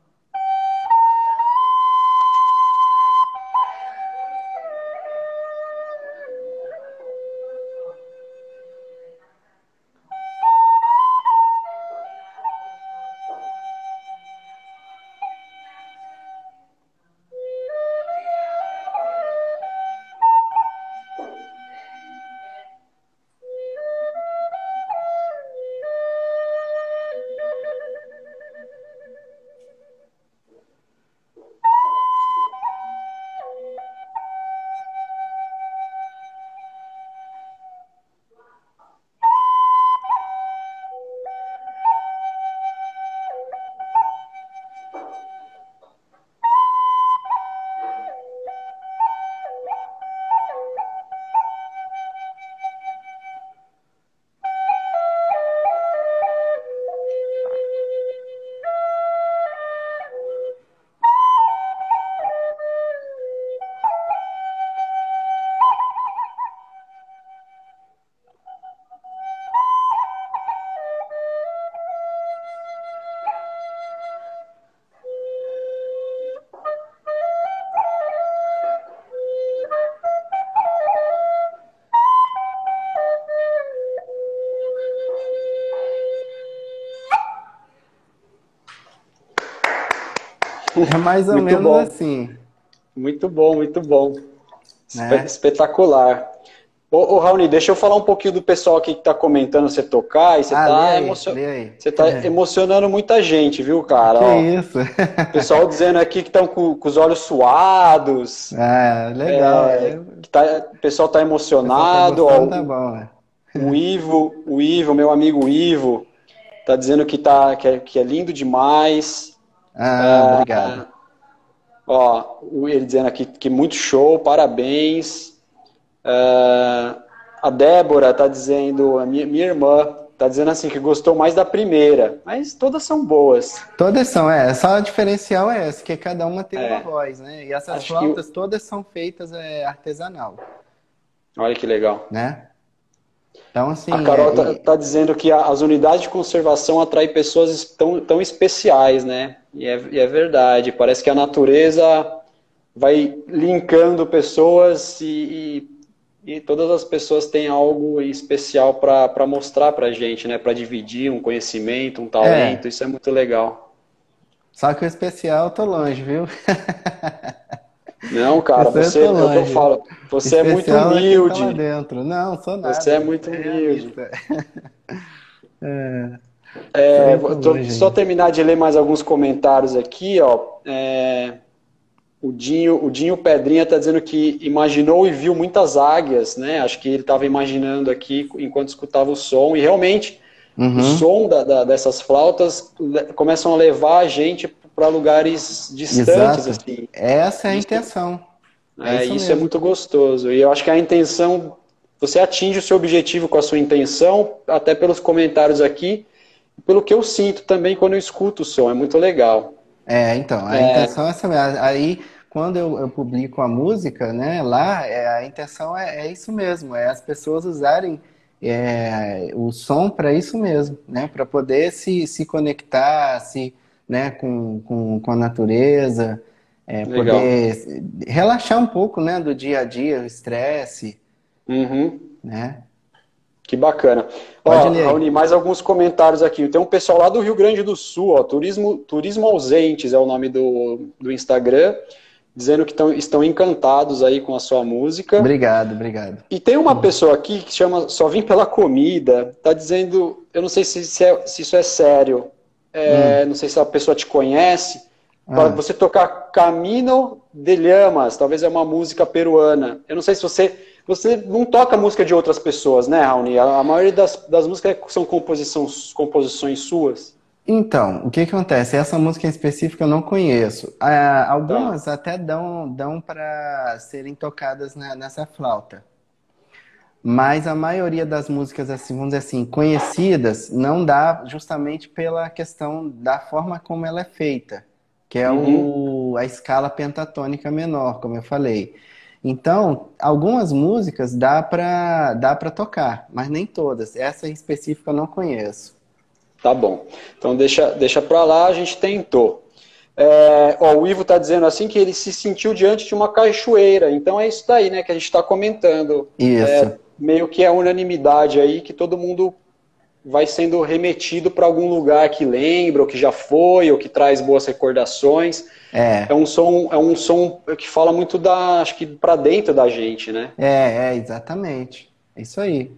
É mais ou Muito menos bom. assim. Muito bom, muito bom. Né? Espetacular. Ô, Raoni, deixa eu falar um pouquinho do pessoal aqui que está comentando você tocar. E você está emocionando muita gente, viu, cara? Que isso? O pessoal dizendo aqui que estão com os olhos suados. Legal. O pessoal está emocionado. Tá bom, né? O Ivo, meu amigo Ivo, está dizendo que é lindo demais. Obrigado. Ele dizendo aqui que muito show, parabéns. A Débora está dizendo, a minha irmã, está dizendo assim que gostou mais da primeira, mas todas são boas. Todas são, só o diferencial é esse, que cada uma tem uma voz, né? E essas flautas todas são feitas artesanal. Olha que legal. Né? Então, assim, a Carol tá dizendo que as unidades de conservação atraem pessoas tão especiais, né? E é verdade. Parece que a natureza vai linkando pessoas e todas as pessoas têm algo especial para mostrar para a gente, né? Para dividir um conhecimento, um talento. Isso é muito legal. Só que o especial eu tô longe, viu? Não, cara, eu falo, você é muito humilde. Lá dentro. Não, sou nada. Você é muito humilde. Só terminar de ler mais alguns comentários aqui, ó. O Dinho Pedrinha está dizendo que imaginou e viu muitas águias, né? Acho que ele estava imaginando aqui enquanto escutava o som, e realmente o som dessas flautas começam a levar a gente para lugares distantes. Assim. Essa é a intenção. Isso é muito gostoso. E eu acho que a intenção, você atinge o seu objetivo com a sua intenção, até pelos comentários aqui, pelo que eu sinto também quando eu escuto o som. É muito legal. Então, a intenção é essa mesmo. Aí, quando eu publico a música, né, lá, a intenção é isso mesmo, é as pessoas usarem o som para isso mesmo, né, para poder se conectar, né, com a natureza, Legal. Poder relaxar um pouco, né, do dia a dia, o estresse, Uhum. né? Que bacana. Pode Ó, ler Raoni, aí. mais alguns comentários aqui. Tem um pessoal lá do Rio Grande do Sul, ó, Turismo Ausentes é o nome do Instagram, dizendo que estão encantados aí com a sua música. Obrigado, obrigado. E tem uma pessoa aqui que chama Só Vim Pela Comida, tá dizendo, eu não sei se isso é sério, Hum. não sei se a pessoa te conhece, para Ah. você tocar Camino de Llamas, talvez é uma música peruana. Eu não sei se você não toca música de outras pessoas, né, Raoni? A maioria das músicas são composições suas. Então, o que que acontece? Essa música em específico eu não conheço. Tá. Algumas até dão para serem tocadas nessa flauta. Mas a maioria das músicas, assim, vamos dizer assim, conhecidas, não dá justamente pela questão da forma como ela é feita, que é Uhum. a escala pentatônica menor, como eu falei. Então, algumas músicas dá para tocar, mas nem todas. Essa em específico eu não conheço. Tá bom. Então deixa pra lá, a gente tentou. O Ivo está dizendo assim que ele se sentiu diante de uma cachoeira. Então é isso daí, né, que a gente está comentando. Isso. Meio que é unanimidade aí que todo mundo vai sendo remetido para algum lugar que lembra, ou que já foi, ou que traz boas recordações. É, É um som que fala muito acho que para dentro da gente, né? exatamente. É isso aí.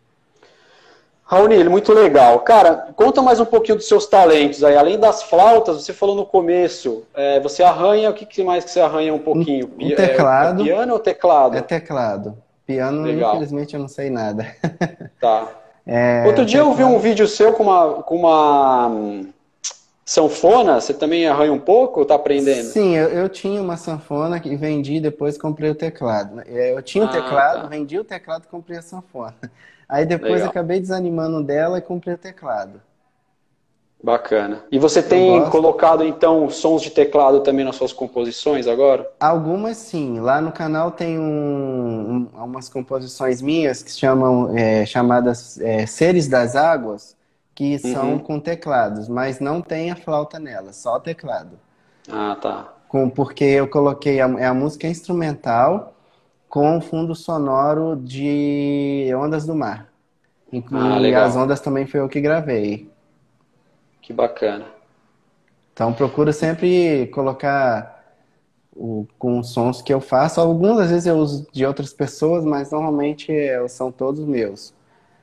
Raoni, muito legal. Cara, conta mais um pouquinho dos seus talentos aí. Além das flautas, você falou no começo, você arranha, o que mais que você arranha um pouquinho? Um É teclado, piano ou é teclado? teclado. Piano, Legal, infelizmente, eu não sei nada. tá. É, Outro o dia eu vi um teclado. vídeo seu com uma sanfona, você também arranha um pouco ou tá aprendendo? Sim, eu tinha uma sanfona que vendi, depois comprei o teclado. Eu tinha o Ah, teclado, tá. vendi o teclado e comprei a sanfona. Aí depois Legal. acabei desanimando dela e comprei o teclado. Bacana. E você Eu tem gosto. colocado, então, sons de teclado também nas suas composições agora? Algumas sim. Lá no canal tem umas composições minhas que se chamam chamadas Seres das Águas, que são Uhum. com teclados, mas não tem a flauta nela, só o teclado. Ah, tá. Porque eu coloquei a música instrumental com fundo sonoro de Ondas do Mar. Ah, E as legal. ondas também foi eu que gravei. Que bacana. Então procuro sempre colocar com os sons que eu faço. Algumas vezes eu uso de outras pessoas, mas normalmente são todos meus.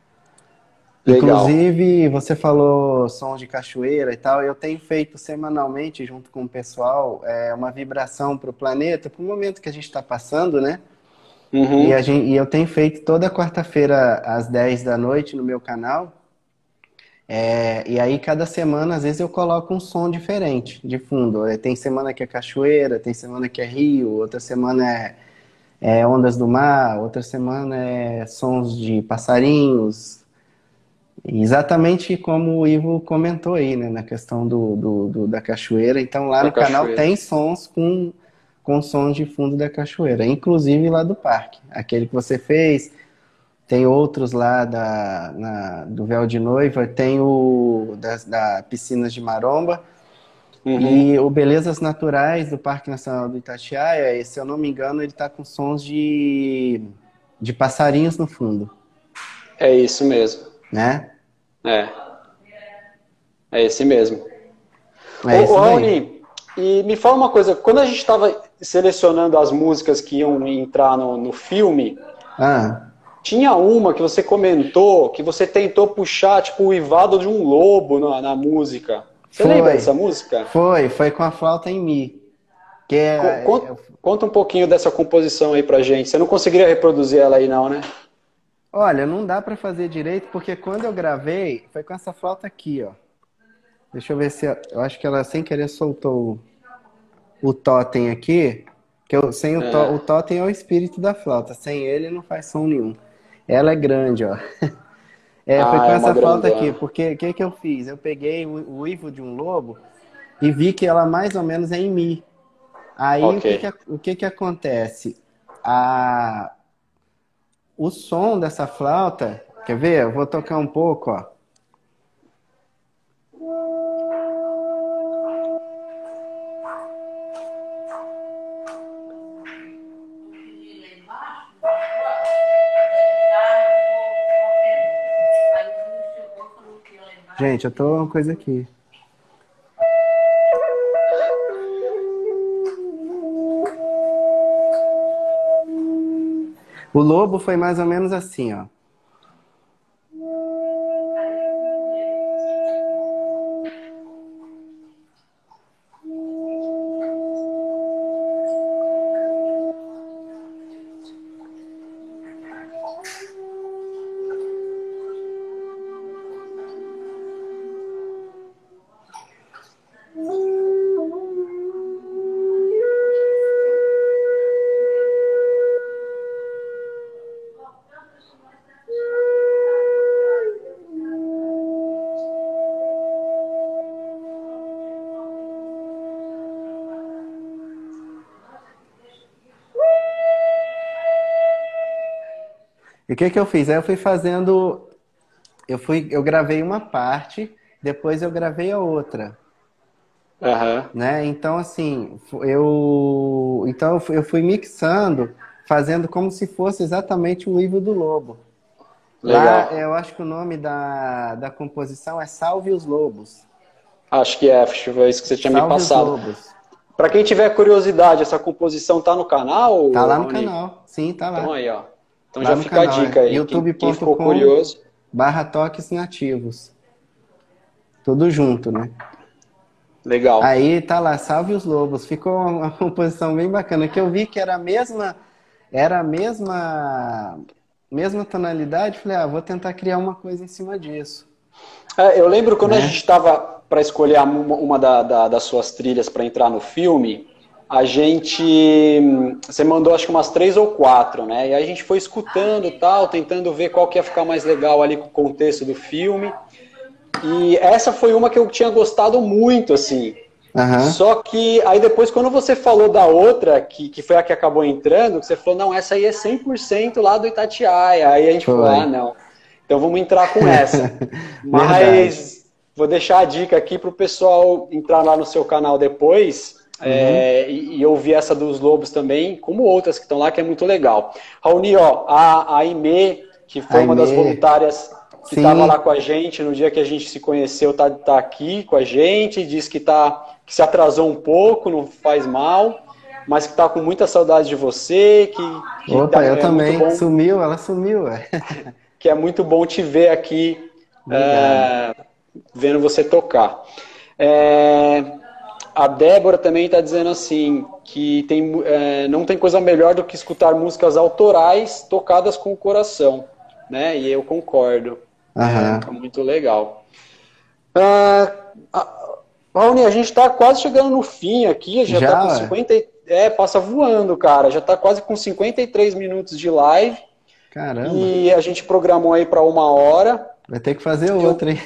Legal. Inclusive, você falou sons de cachoeira e tal. Eu tenho feito semanalmente, junto com o pessoal, uma vibração para o planeta, para o momento que a gente está passando, né? Uhum. E eu tenho feito toda quarta-feira às 10 da noite no meu canal. E aí, cada semana, às vezes, eu coloco um som diferente de fundo. Tem semana que é cachoeira, tem semana que é rio, outra semana é ondas do mar, outra semana é sons de passarinhos. Exatamente como o Ivo comentou aí, né, na questão da cachoeira. Então, lá Da no canal cachoeira. tem sons com sons de fundo da cachoeira, inclusive lá do parque. Aquele que você fez, tem outros lá do Véu de Noiva, tem o da Piscinas de Maromba Uhum. e o Belezas Naturais do Parque Nacional do Itatiaia, e, se eu não me engano, ele está com sons de passarinhos no fundo, É isso mesmo. né? É, é esse mesmo. É Ô isso daí. Raoni, e me fala uma coisa, quando a gente estava selecionando as músicas que iam entrar no filme, Ah, tinha uma que você comentou que você tentou puxar, tipo, o uivado de um lobo na música. Você lembra foi. dessa música? Foi com a flauta em mi. Que Conta um pouquinho dessa composição aí pra gente. Você não conseguiria reproduzir ela aí não, né? olha, não dá pra fazer direito porque quando eu gravei foi com essa flauta aqui, ó. Deixa eu ver se eu acho que ela sem querer soltou o totem aqui, que sem o É. totem é o espírito da flauta, sem ele não faz som nenhum. Ela é grande, ó. Foi Ah, com é uma essa flauta aqui, grandona. porque o que que eu fiz? Eu peguei o uivo de um lobo e vi que ela mais ou menos é em mi. Aí Ok. o que que acontece? A O som dessa flauta, quer ver? Eu vou tocar um pouco, ó. Gente, eu tô uma coisa aqui. O lobo foi mais ou menos assim, ó. E o que que eu fiz? Aí eu fui fazendo, eu gravei uma parte, depois eu gravei a outra, Aham. né? Então assim, eu fui mixando, fazendo como se fosse exatamente o livro do Lobo. Lá, Legal. eu acho que o nome da composição é Salve os Lobos. Acho que foi isso que você tinha me Salve os passado. Lobos. Para quem tiver curiosidade, essa composição tá no canal, Tá lá no Raoni? canal. Sim, tá Então lá. aí, ó. Então Lá já no fica a canal, dica aí. Quem ficou curioso. youtube.com/toques nativos. Tudo junto, né? Legal. Aí tá lá, Salve os Lobos. Ficou uma composição bem bacana, que eu vi que era a mesma tonalidade. Falei, vou tentar criar uma coisa em cima disso, Eu lembro quando a gente né? estava para escolher uma das suas trilhas para entrar no filme, a gente. Você mandou acho que umas 3 ou 4, né? E aí a gente foi escutando e tal, tentando ver qual que ia ficar mais legal ali com o contexto do filme. E essa foi uma que eu tinha gostado muito, assim. Aham, Só que aí depois, quando você falou da outra, que foi a que acabou entrando, você falou, não, essa aí é 100% lá do Itatiaia. Aí a gente falou, foi. não, então vamos entrar com essa. Verdade. Mas vou deixar a dica aqui para o pessoal entrar lá no seu canal depois Uhum. e ouvir essa dos Lobos também, como outras que estão lá, que é muito legal. Raoni, ó, a Aimee, que foi uma das Aimee. voluntárias que estava lá Sim. com a gente no dia que a gente se conheceu, tá aqui com a gente, diz que se atrasou um pouco, não faz mal, mas que está com muita saudade de você, Opa, eu é muito também. bom, Sumiu, ela sumiu, ué. que é muito bom te ver aqui Obrigado. vendo você tocar. É, a Débora também está dizendo assim que não tem coisa melhor do que escutar músicas autorais tocadas com o coração, né? E eu concordo. É Aham. muito legal. Ah, Raoni, a gente está quase chegando no fim aqui, já está Já, com ué? 50. Passa voando, cara. Já está quase com 53 minutos de live Caramba. e a gente programou aí para 1 hora. Vai ter que fazer Eu, outra, hein?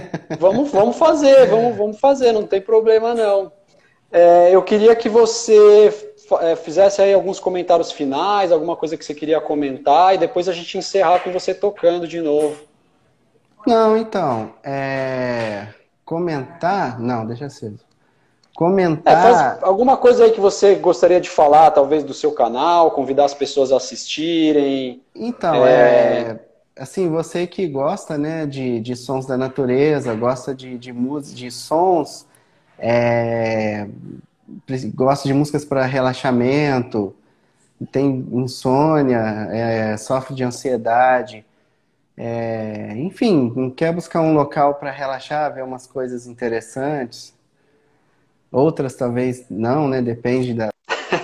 vamos fazer, não tem problema não. Eu queria que você fizesse aí alguns comentários finais, alguma coisa que você queria comentar, e depois a gente encerrar com você tocando de novo. Não, então, comentar, não, deixa cedo. Faz Comentar, alguma coisa aí que você gostaria de falar, talvez do seu canal, convidar as pessoas a assistirem. então, assim, você que gosta, né, de sons da natureza, gosta de música, de sons, é, gosta de músicas para relaxamento, tem insônia, sofre de ansiedade, enfim, quer buscar um local para relaxar, ver umas coisas interessantes. Outras talvez não, né? Depende da.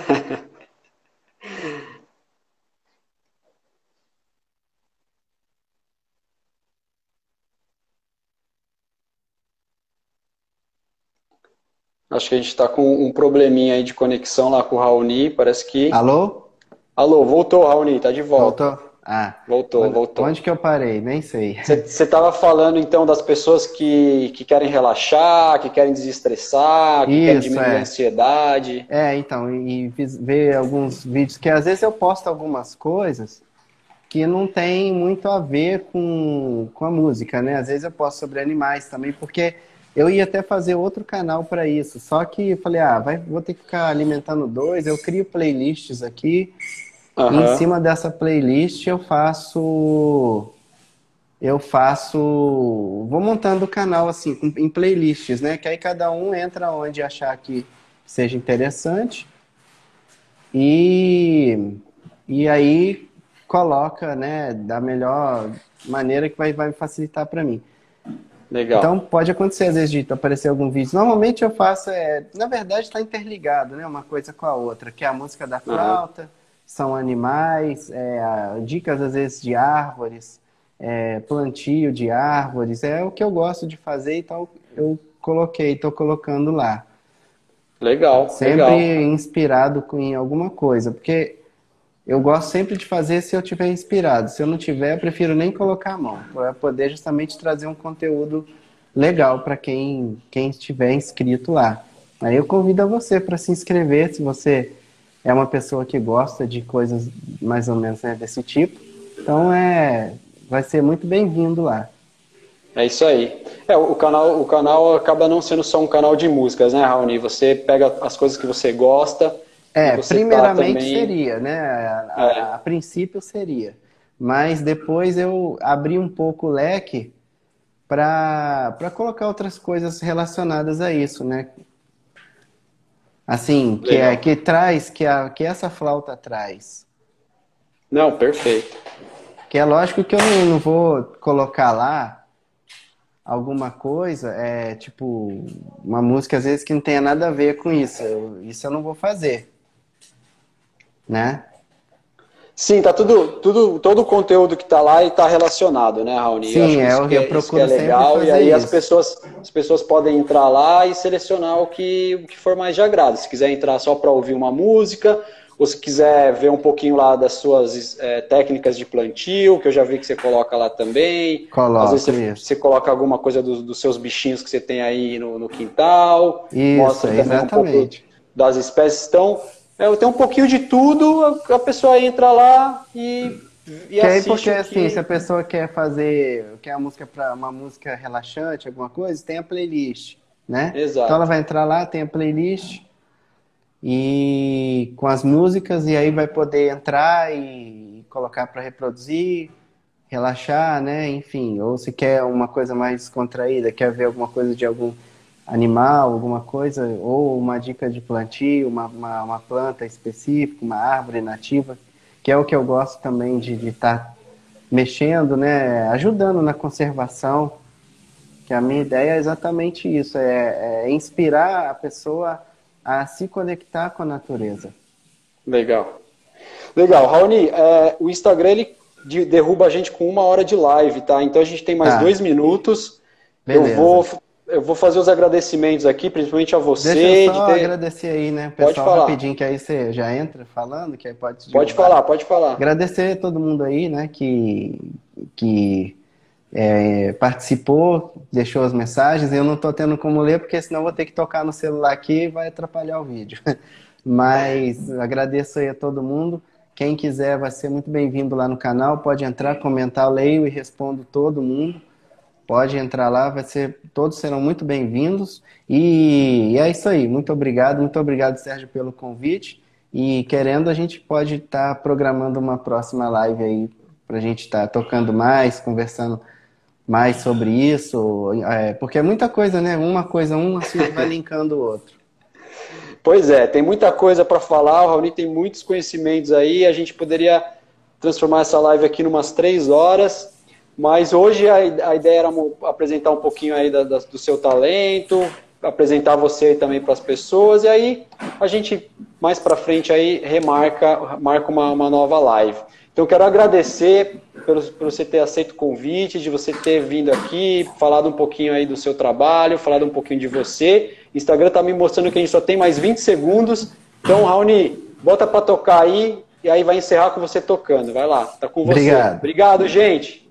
Acho que a gente está com um probleminha aí de conexão lá com o Raoni, parece que... Alô? Alô, voltou, Raoni, tá de volta. Voltou? Ah, Voltou, voltou. onde que eu parei? Nem sei. Você estava falando então das pessoas que querem relaxar, que querem desestressar, que querem Isso, diminuir a ansiedade. Então, e ver alguns vídeos que às vezes eu posto algumas coisas que não tem muito a ver com a música, né? Às vezes eu posto sobre animais também, porque eu ia até fazer outro canal para isso. Só que eu falei, vou ter que ficar alimentando dois. Eu crio playlists aqui. E em Aham. cima dessa playlist eu faço eu vou montando o canal assim, em playlists, né? Que aí cada um entra onde achar que seja interessante e, e aí coloca, né, da melhor maneira que vai facilitar para mim. Legal. Então pode acontecer às vezes de aparecer algum vídeo. Normalmente eu faço, na verdade está interligado, né, uma coisa com a outra, que é a música da flauta, são animais, dicas às vezes de árvores, plantio de árvores, é o que eu gosto de fazer, então eu estou colocando lá. Legal, Sempre legal. inspirado em alguma coisa, porque eu gosto sempre de fazer se eu tiver inspirado. Se eu não tiver, eu prefiro nem colocar a mão, para poder justamente trazer um conteúdo legal para quem estiver inscrito lá. Aí eu convido a você para se inscrever, se você é uma pessoa que gosta de coisas mais ou menos, né, desse tipo. Então vai ser muito bem-vindo lá. É isso aí. O canal acaba não sendo só um canal de músicas, né, Raoni? Você pega as coisas que você gosta. Primeiramente também... seria, né? A princípio seria. Mas depois eu abri um pouco o leque para colocar outras coisas relacionadas a isso, né? Assim, que essa flauta traz. Não, perfeito. Que é lógico que eu não vou colocar lá alguma coisa, tipo, uma música às vezes que não tenha nada a ver com isso. Isso eu não vou fazer. Né? Sim, tá todo o conteúdo que tá lá e tá relacionado, né, Raoni? Sim, eu procuro isso que é legal, e aí as pessoas podem entrar lá e selecionar o que for mais de agrado. Se quiser entrar só para ouvir uma música, ou se quiser ver um pouquinho lá das suas técnicas de plantio, que eu já vi que você coloca lá também. Às vezes você coloca alguma coisa dos seus bichinhos que você tem aí no quintal. Isso, mostra também exatamente. Um pouco das espécies. Então, tem um pouquinho de tudo, a pessoa entra lá e assiste. Porque assim, se a pessoa quer uma música relaxante, alguma coisa, tem a playlist, né? Exato. Então ela vai entrar lá, tem a playlist e com as músicas, e aí vai poder entrar e colocar para reproduzir, relaxar, né? Enfim, ou se quer uma coisa mais descontraída, quer ver alguma coisa de algum animal, alguma coisa, ou uma dica de plantio, uma planta específica, uma árvore nativa, que é o que eu gosto também de estar mexendo, né, ajudando na conservação, que a minha ideia é exatamente isso, é inspirar a pessoa a se conectar com a natureza. Legal. Raoni, o Instagram ele derruba a gente com 1 hora de live, tá? Então a gente tem mais 2 minutos. Beleza. Eu vou fazer os agradecimentos aqui, principalmente a você. Deixa eu só agradecer aí, né, pessoal, pode falar. Rapidinho, que aí você já entra falando, que aí pode pode falar. Agradecer a todo mundo aí, né, que participou, deixou as mensagens. Eu não estou tendo como ler, porque senão eu vou ter que tocar no celular aqui e vai atrapalhar o vídeo. Mas agradeço aí a todo mundo. Quem quiser vai ser muito bem-vindo lá no canal, pode entrar, comentar, eu leio e respondo todo mundo. Pode entrar lá, todos serão muito bem-vindos. E é isso aí, muito obrigado, Sérgio, pelo convite. E querendo, a gente pode estar programando uma próxima live aí, para a gente estar tocando mais, conversando mais sobre isso. Porque é muita coisa, né? Um assunto vai linkando o outro. Pois é, tem muita coisa para falar, o Raoni tem muitos conhecimentos aí, a gente poderia transformar essa live aqui em umas 3 horas. Mas hoje a ideia era apresentar um pouquinho aí do seu talento, apresentar você também para as pessoas, e aí a gente, mais para frente, aí marca uma nova live. Então, quero agradecer por você ter aceito o convite, de você ter vindo aqui, falado um pouquinho aí do seu trabalho, falado um pouquinho de você. O Instagram está me mostrando que a gente só tem mais 20 segundos. Então, Raoni, bota para tocar aí, e aí vai encerrar com você tocando. Vai lá, tá com você. Obrigado. Obrigado, gente.